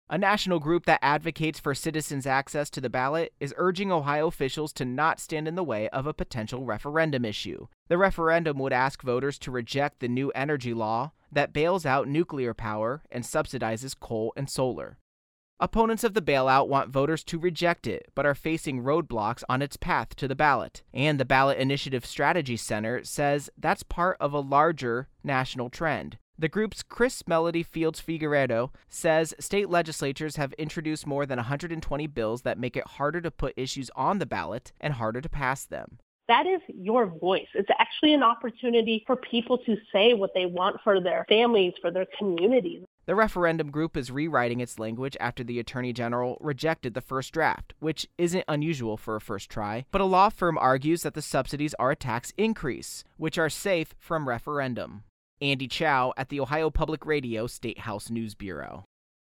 A national group that advocates for citizens' access to the ballot is urging Ohio officials to not stand in the way of a potential referendum issue. The referendum would ask voters to reject the new energy law that bails out nuclear power and subsidizes coal and solar. Opponents of the bailout want voters to reject it, but are facing roadblocks on its path to the ballot. And the Ballot Initiative Strategy Center says that's part of a larger national trend. The group's Chris Melody Fields Figueredo says state legislatures have introduced more than 120 bills that make it harder to put issues on the ballot and harder to pass them. That is your voice. It's actually an opportunity for people to say what they want for their families, for their communities. The referendum group is rewriting its language after the Attorney General rejected the first draft, which isn't unusual for a first try, but a law firm argues that the subsidies are a tax increase, which are safe from referendum. Andy Chow at the Ohio Public Radio State House News Bureau.